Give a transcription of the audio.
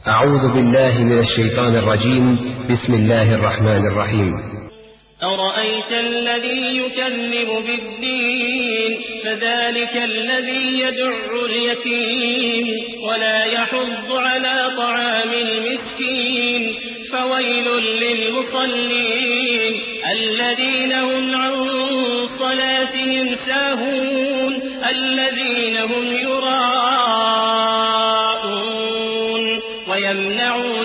أعوذ بالله من الشيطان الرجيم. بسم الله الرحمن الرحيم. أرأيت الذي يكذب بالدين فذلك الذي يدع اليتيم ولا يحض على طعام المسكين فويل للمصلين الذين هم عن صلاتهم ساهون الذين هم يراءون ويمنعون